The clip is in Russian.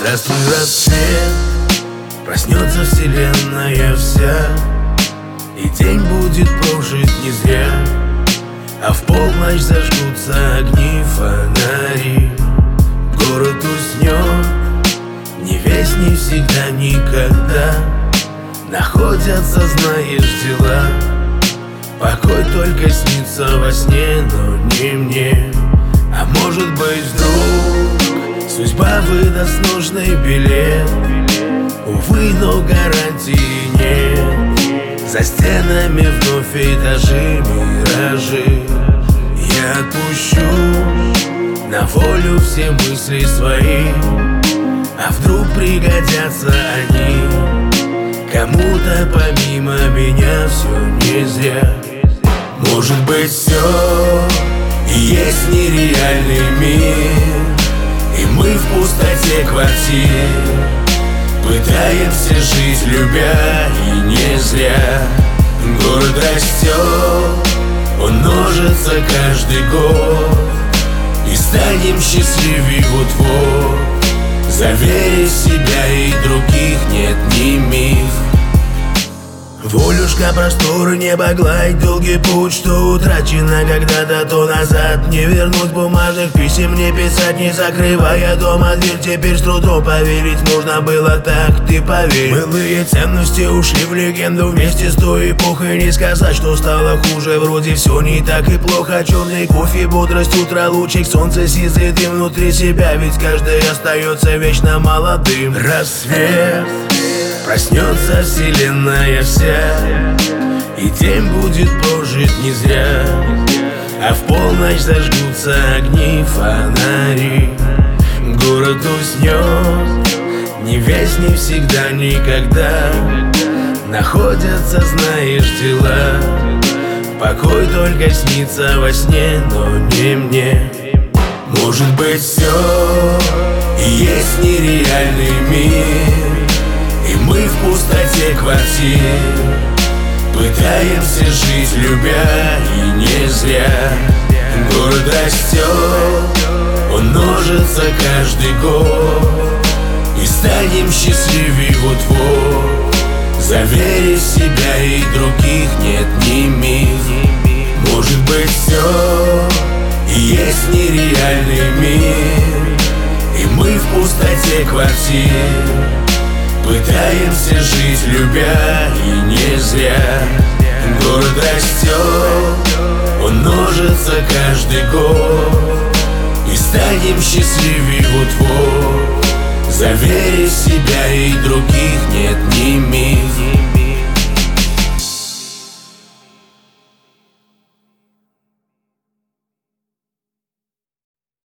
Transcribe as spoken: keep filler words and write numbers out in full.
Здравствуй, рассвет, проснется вселенная вся, и день будет прожит не зря, а в полночь зажгутся огни, фонари. Город уснет, не весь, не всегда, никогда находятся, знаешь, дела. Покой только снится во сне, но не мне. А может быть, вдруг судьба выдаст нужный билет. Увы, но гарантии нет. За стенами вновь этажи, миражи. Я отпущу на волю все мысли свои, а вдруг пригодятся они кому-то помимо меня. Все не зря. Может быть, все и есть нереальный мир, и мы в пустоте квартир пытаемся жить, любя, и не зря. Город растет, он множится каждый год, и станем счастливее вот-вот. Заверив себя и других, нет, не миф. Волюшка, просторы, небо, гладь, долгий путь, что утрачено когда-то, то назад не вернуть. Бумажных писем не писать, не закрывая дома дверь. Теперь с трудом поверить, можно было так, ты поверь. Былые ценности ушли в легенду вместе с той эпохой. Не сказать, что стало хуже, вроде все не так и плохо. Черный кофе, бодрость утра, лучик солнца, сизый дым внутри себя, ведь каждый остается вечно молодым. Рассвет, проснется вселенная вся, и день будет прожит не зря, а в полночь зажгутся огни, фонари. Город уснет, не весь, не всегда, никогда находятся, знаешь, дела. Покой только снится во сне, но не мне. Может быть, все и есть нереальный мир, и мы в пустоте квартир пытаемся жить, любя, и не зря. Город растет, он множится каждый год, и станем счастливее вот-вот. Заверив себя и других, нет, не миф. Может быть, все и есть нереальный мир, и мы в пустоте квартир пытаемся жить, любя, и не зря. Город растет, он множится каждый год, и станем счастливее вот-вот. Заверив себя и других, нет, не миф.